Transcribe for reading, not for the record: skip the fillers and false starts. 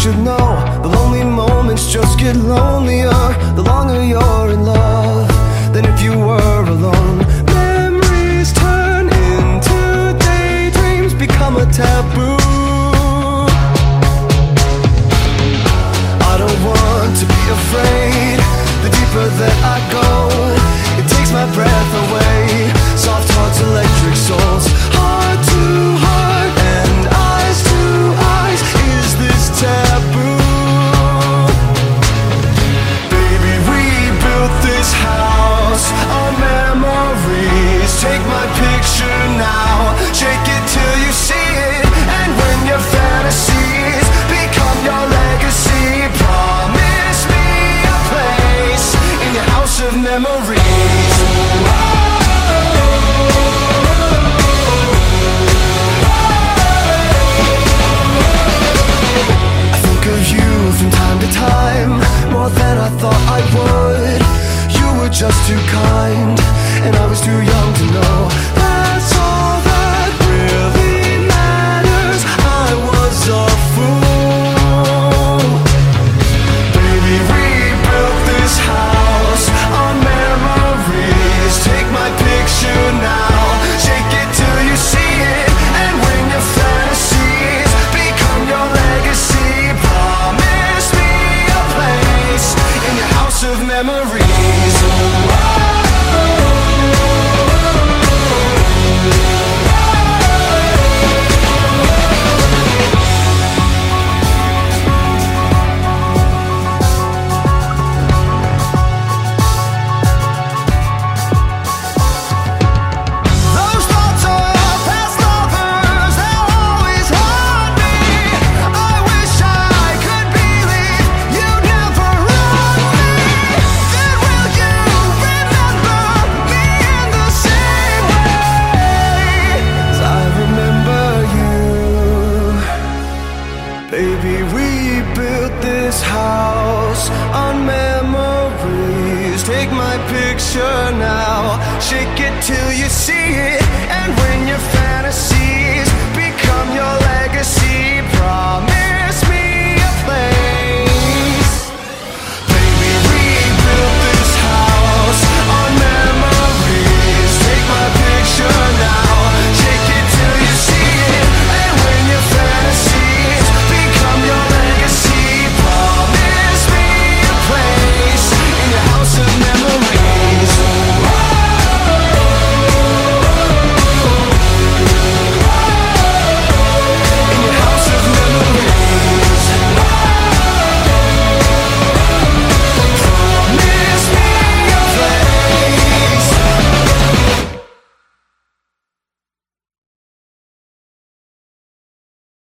should know, the lonely moments just get lonelier the longer you're in love than if you were alone. Memories turn into daydreams, become a taboo. I don't want to be afraid. The deeper that I go, it takes my breath away. Soft hearts, electric souls, heart to heart and eyes to eyes. Is this taboo? Baby, we built this house on memories. Take my picture now, shake it till you see it. And when your fantasies become your legacy, promise me a place in your house of memories. I think of you from time to time, more than I thought I would. You were just too kind, and I was too young to know. That's all that really matters. I was a fool. Baby, we built this house on memories. Take my picture now, shake it till you see it. And when your fantasies become your legacy, promise me a place in your house of memories. Those thoughts of past lovers, they'll always haunt me. I wish I could believe you'd never wrong me. Then will you remember me in the same way as I remember you? Baby, we built this house on memories. Take my picture now, shake it till you see it. And when you're